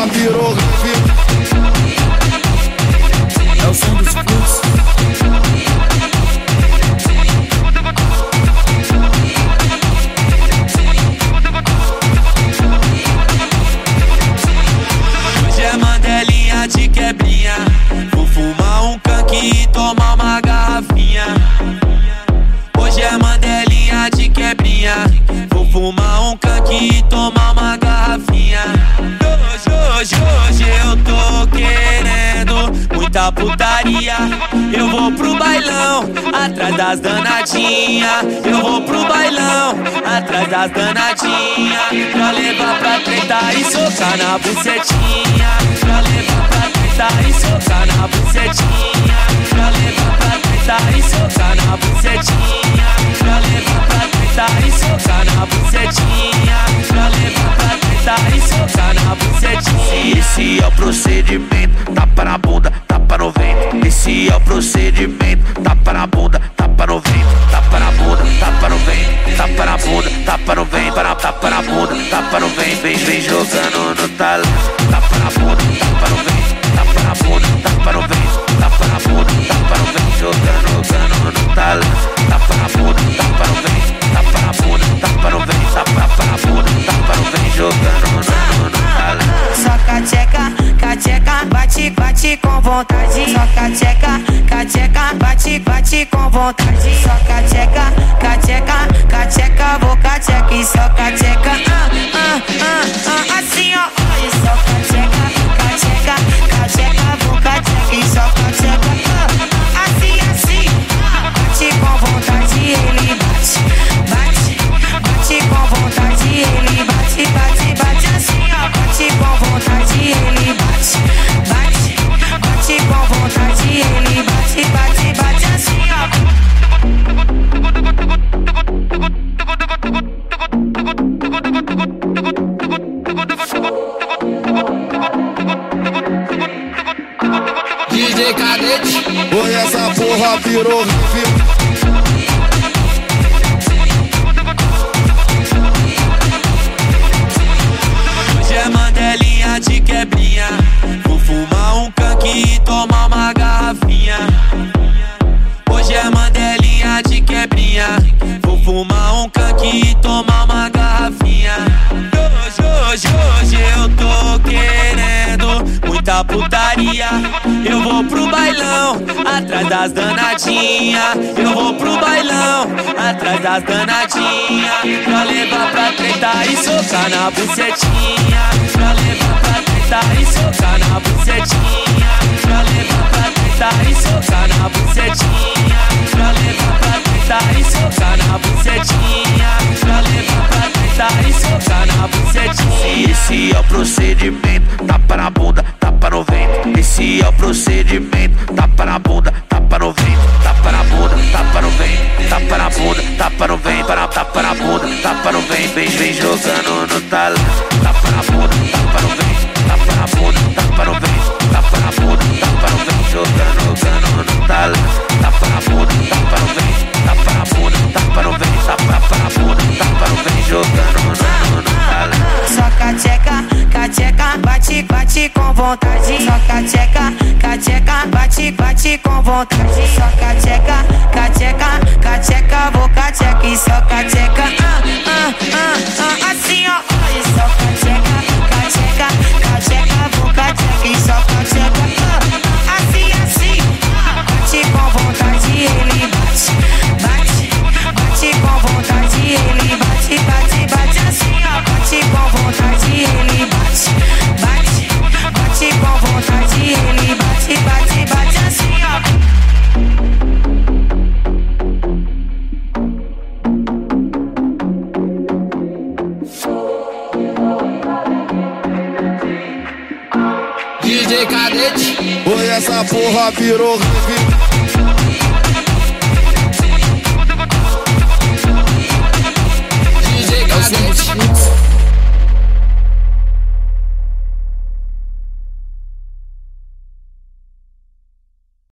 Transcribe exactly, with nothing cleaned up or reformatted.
virou rave. É o som dos fluxos. Hoje é mandelinha de quebrinha. Vou fumar um canque e tomar uma garrafinha. Hoje é mandelinha de quebrinha. Vou fumar um canque e tomar uma garrafinha. Hoje, hoje, hoje eu tô querendo muita putaria. Eu vou pro bailão, atrás das danadinhas. Eu vou pro bailão, atrás das danadinhas. Pra levar pra treta e socar na bucetinha. Pra levar pra treta e socar na bucetinha. Pra levar pra treta e socar na bucetinha. Pra levar pra treta e socar na bucetinha. Pra levar pra treta e socar na bucetinha. Esse é o procedimento, tapa na bunda, tapa no vento. Esse é o procedimento, tapa na bunda, tapa no vento. Tapa na bunda, tapa no vento. Tapa na bunda, tapa no vento. Para tapa na bunda, tapa no vento. Vem, vem jogando no talão. Tapa na bunda, tapa no vento. Tapa na bunda, tapa no vento. Tapa na bunda, tapa no vento. Jogando, jogando no talão. Tapa na bunda, tapa no vento. Tapa na bunda, tapa no vento. Tapa na bunda, tapa no vento. Jogando no, no talão. Só cateca, cateca, bate, bate com vontade. Só cateca, cateca, bate, bate com vontade. Só cateca, cateca, cateca, vou cateca e só cateca. Ah, ah, ah, ah, assim ó. E só cateca, cateca, cateca, vou cateca e só cateca. Ah, assim, assim. Bate com vontade, ele bate, bate, bate com vontade, ele bate, bate, bate assim ó. Bate com vontade, ele bate, bate, bate com vontade, ele bate, bate, bate assim ó. D J Cadete. Oi, essa porra virou rave. Hoje é mandelinha de quebrinha. Vou fumar um canque e tomar uma garrafinha. Hoje é mandelinha de quebrinha. Vou fumar um canque e tomar uma garrafinha. Hoje, hoje, hoje eu tô querendo muita putaria. Eu vou pro bailão, atrás das danadinhas. Eu vou pro bailão, atrás das danadinhas. Pra levar pra treta e socar na bucetinha. Pra levar pra treta e socar na bucetinha. Pra levar pra treta e socar na bucetinha. Pra levar pra treta e socar na bucetinha. Pra levar pra treta e socar na bucetinha. Esse é o procedimento, tapa na bunda, tapa no vento. Esse é o procedimento, tapa na bunda, tapa no vento. Tapa na bunda, tapa no vento. Tapa na bunda, tapa no vento. Para tapa na bunda, tapa no vento. Vem, vem jogando no talão. Tapa na bunda, tapa no vento. Tapa na bunda, tapa no vento. Tapa na bunda, tapa no vento. Jogando, jogando no talão. Tapa na bunda, tapa no vento. Tapa na bunda, tapa no vento. Tapa na bunda, tapa no vento. Jogando no, no talão. Só cateca, cateca, bate, bate com vontade. Só cateca, cateca, bate, bate com vontade. Só cateca, cateca, cateca, vou cateca e só cateca. Ah, ah, ah, ah, assim ó. E só cateca, cateca, cateca, vou cateca e só cateca. Ah, assim, assim. Bate com vontade, ele bate, bate, bate com vontade, ele bate, bate, bate assim ó. Bate com vontade, ele bate, bate, bate com vontade, ele bate, bate, bate assim ó. D J Cadete. Oi, essa porra virou rave.